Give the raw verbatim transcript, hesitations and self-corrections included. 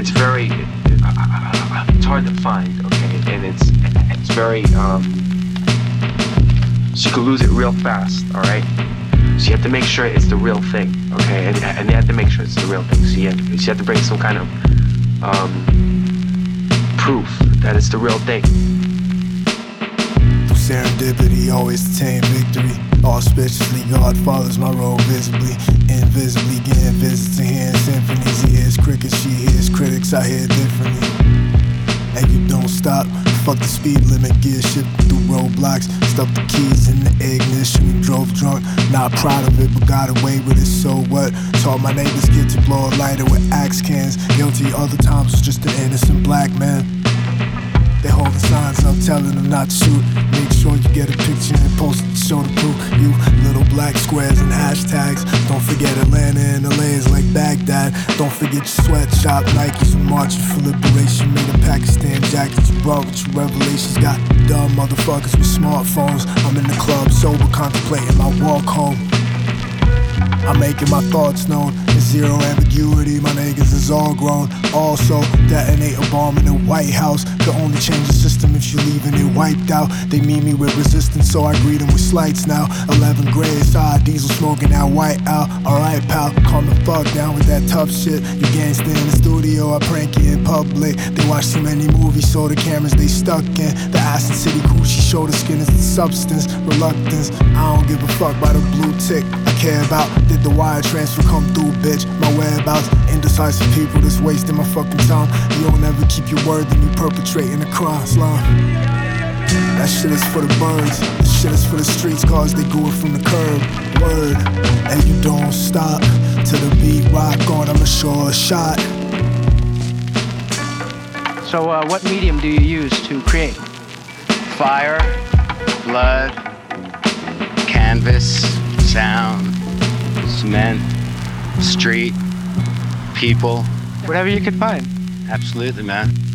it's very, uh, it's hard to find, okay, and it's it's very, um, so you can lose it real fast, all right? So you have to make sure it's the real thing, okay, and, and you have to make sure it's the real thing, so you have to, so you have to bring some kind of um, proof that it's the real thing. Through serendipity, always attain victory. Auspiciously, God follows my road visibly, invisibly, getting visits and hearing symphonies. He hears crickets, she hears critics, I hear differently. And you don't stop, fuck the speed limit, gear shifting through roadblocks. Stuck the keys in the ignition and drove drunk. Not proud of it, but got away with it, so what? Taught my neighbor's kid to blow a lighter with axe cans. Guilty other times was just an innocent black man. They holding signs up telling them not to shoot. Make sure you get a picture and post it to show the proof. You little black squares and hashtags. Don't forget Atlanta and L A is like Baghdad. Don't forget your sweatshop, Nikes and marching for liberation. Made a Pakistan jacket you brought with your revelations. Got dumb motherfuckers with smartphones. I'm in the club sober contemplating my walk home. I'm making my thoughts known. There's zero ambiguity, my niggas is all grown. Also, detonate a bomb in the White House. Could only change the system if you leaving it wiped out. They meet me with resistance, so I greet them with slights now. Eleven grades, side diesel smoking that white out. Alright pal, calm the fuck down with that tough shit. You gangsta in the studio, I prank you in public. They watch too many movies, so the cameras they stuck in. The Aston City coochie show the skin is the substance. Reluctance, I don't give a fuck by the blue tick. I care about did the wire transfer come through, bitch. My whereabouts, indecisive people that's wasting my fucking time. You don't ever keep your word, then you perpetrating a crime, slime. That shit is for the birds, this shit is for the streets, cause they do it from the curb. Word, and you don't stop till the beat rock on, I'ma show a shot. So uh, what medium do you use to create? Fire, blood, canvas, sound, cement, street, people. Whatever you could find. Absolutely, man.